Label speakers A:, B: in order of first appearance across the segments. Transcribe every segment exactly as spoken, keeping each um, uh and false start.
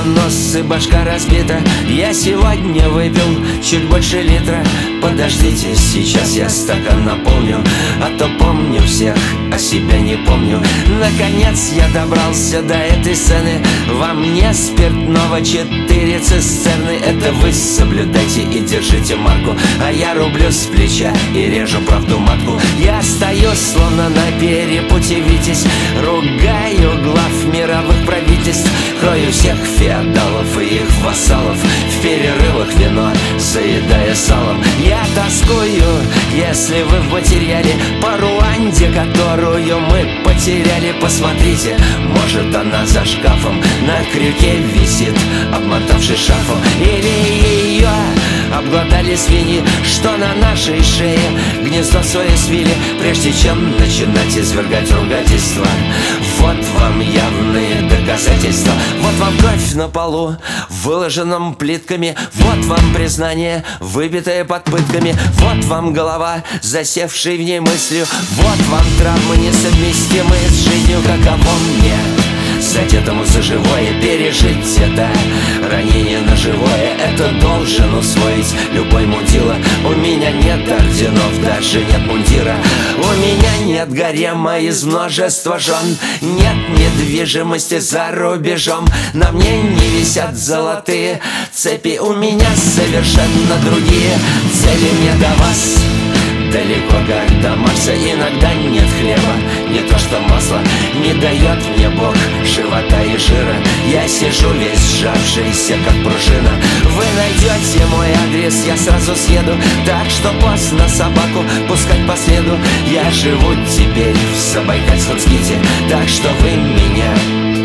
A: понос и башка разбита. Я сегодня выпил чуть больше литра. Подождите, сейчас я стакан наполню, а то помню всех, а себя не помню. Наконец я добрался до этой сцены. Во мне спиртного четыре цистерны. Это вы соблюдайте и держите марку, а я рублю с плеча и режу правду матку. Я стою словно на перепуте Витязь, ругаю глав мировых правительств, крою всех феодалов и их вассалов, в перерывах вино заедая салом. Я тоскую, если вы в материале, по Руанде, которую мы потеряли. Посмотрите, может она за шкафом на крюке висит, обмотавшись шарфом. Или ее обглодали свиньи, что на нашей шее гнездо свое свили, прежде чем начинать извергать ругательства. Вот вам явные доказательства. Вот вам кровь на полу, выложенном плитками. Вот вам признание, выбитое под пытками. Вот вам голова, засевшей в ней мыслью. Вот вам травмы, несовместимые с жизнью. Каково мне, задетому за живое, пережить это ранение на живое? Это должен усвоить любой мудила. У меня нет орденов, даже нет мундира. У меня нет гарема из множества жен. Нет недвижимости за рубежом. На мне не висят золотые цепи. У меня совершенно другие цели. Мне до вас далеко, как до Марса. Иногда нет хлеба, не то что масло. Не дает мне Бог живота и жира. Я сижу весь сжавшийся, как пружина. Вы найдете мой адрес, я сразу съеду. Так что поздно собаку пускать по следу. Я живу теперь в Забайкальском ските, так что вы меня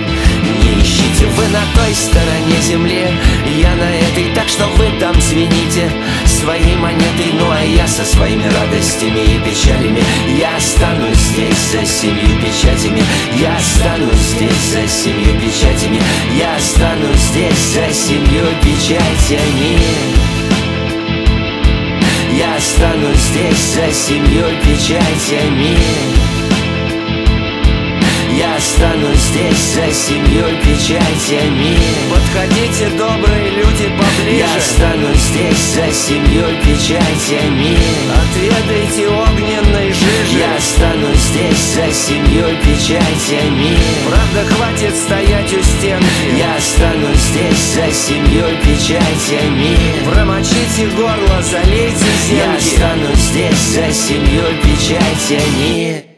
A: не ищите. Вы на той стороне земли, я на этой, так что вы там звените своей монетой. Ну а я со своими радостями и печалями. Я останусь здесь за семью печатями. Я останусь здесь за семью печатями. Я останусь здесь за семью печатями. Я останусь здесь за семью печатями. Я останусь здесь за семьей печатями. Подходите, добрые люди, поближе. Я останусь здесь за семьей печатями. Отведайте огненной жижи. Я останусь здесь за семьей печатями. Правда, хватит стоять у стенки. Я останусь здесь за семьей печатями. Промочите горло, залейте зенки. Я останусь здесь за семьей печатями.